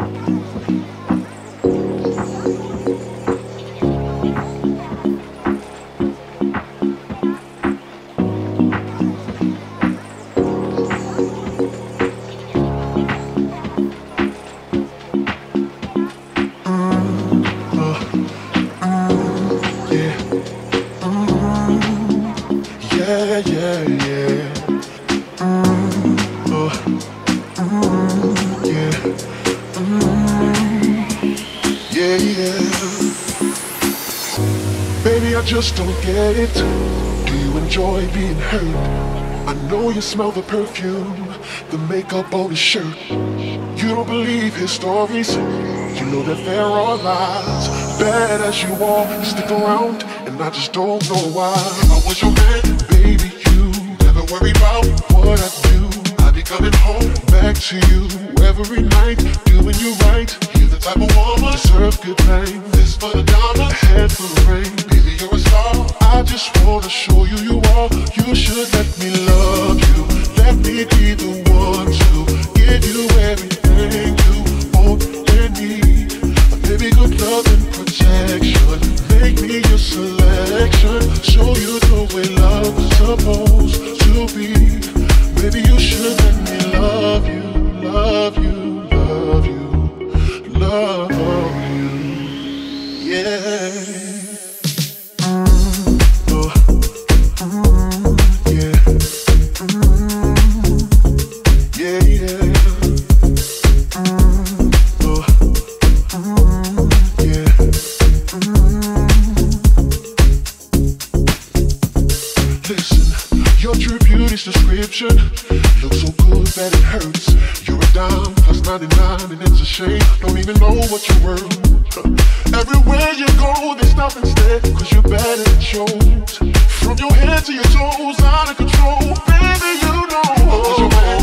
Just don't get it. Do you enjoy being hurt? I know you smell the perfume, the makeup on his shirt. You don't believe his stories. You know that there are lies. Bad as you are, you stick around, and I just don't know why. I was your man, baby. You never worry about what I do. I be coming home back to you every night, doing you right. You're the type of woman deserve good things. This for the diamond, a head full of rain. Baby, you're a star. I just wanna show you you are. You should let me love you. Let me be the one to give you everything you want and need. Baby, good love and protection. Make me your selection. Show you the way love is supposed to be. Baby, you should let me love you, love you, love you, love you. Yeah. Description looks so good that it hurts. You're a dime plus 99 and it's a shame. Don't even know what you're worth. Everywhere you go they stop and stare, cause you're bad and it shows. From your head to your toes, out of control. Baby, you know